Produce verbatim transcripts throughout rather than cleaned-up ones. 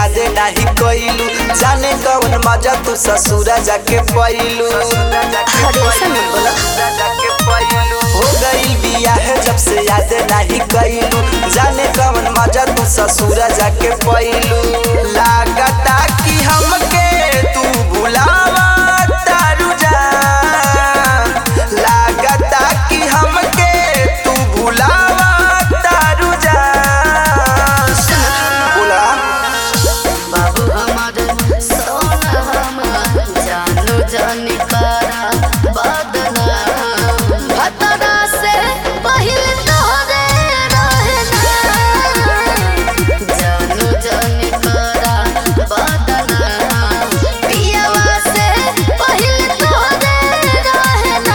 याद नहीं कइलू जाने कौन मजा तू ससुरा जाके पइलू हो गई बियाह जब से याद नहीं कइलू जाने कौन मजा तू ससुरा जाके पइलू लागता कि हमके तू भुलावा तारू जान लागता कि हमके तू भुलावा तारू जान बोला बाबू हमार सोना हमार जानू जानी करा बदला भतरा से पहिले तोरे रहना जानू जानी करा बदला पियवा से पहिले तोरे रहना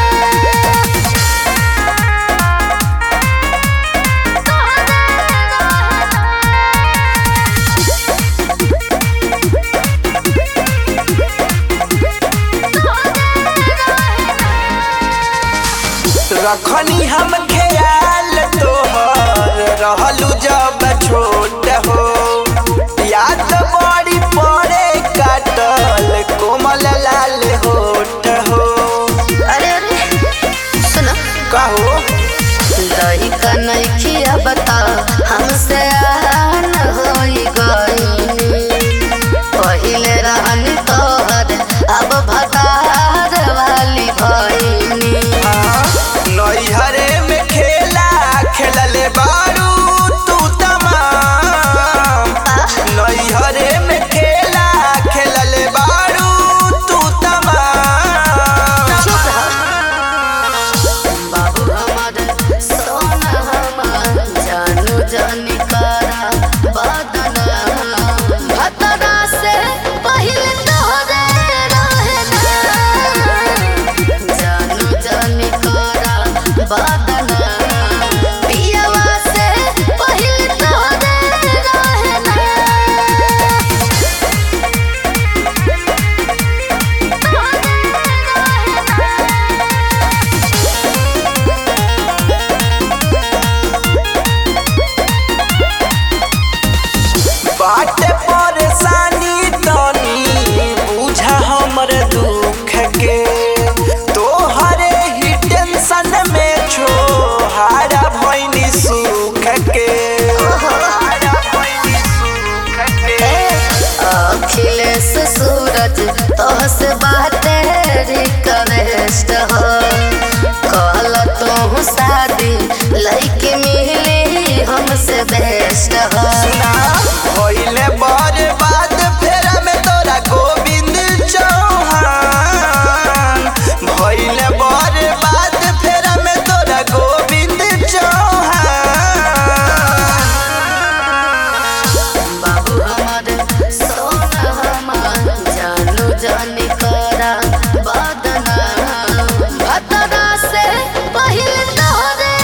रखनी हम ख्याल तोहर रहलू जब छोट हो याद बड़ी पड़े काटल कोमल लाल होठ हो अरे अरे सुनो कहो लइका नइखिया बता हमसे आन होई गइनी पहिले रहन तोहर अब भतार वाली भइनी नैहरे में खेला खेलले बारू तू तमाम नैहरे में खेला खेलले बारू तू तमाम चुप रह बाबू हमार सोना हमार जानू जानी करा बदला भतरा से पहिले तोरे रहना जानू जानी करा बदला पियवा से पहिले तोरे रहना बाटे परेशानी तनी बुझा हमर दुख के तोहरे ही टेंशन में छोहारा भइनी सुख के छोहारा भइनी सुख के अखिलेश सूरज तोहसे बाते रिक्वेस्ट हो कहल तोहू शादी लइके मिली हमसे बेस्ट हो सुना भइले बर्बाद फेरा में तोरा गोविंद चौहान भइले बर्बाद फेरा में तोरा गोविंद चौहान बाबू हमार सोना हमार जानू जानी करा बदला भतरा से पहिले तोरे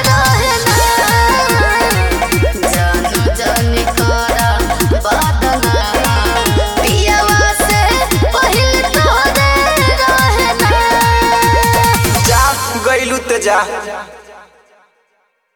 रहना जानू जानी करा बदला पियवा से पहिले तोरे रहना जा गइलू त जा।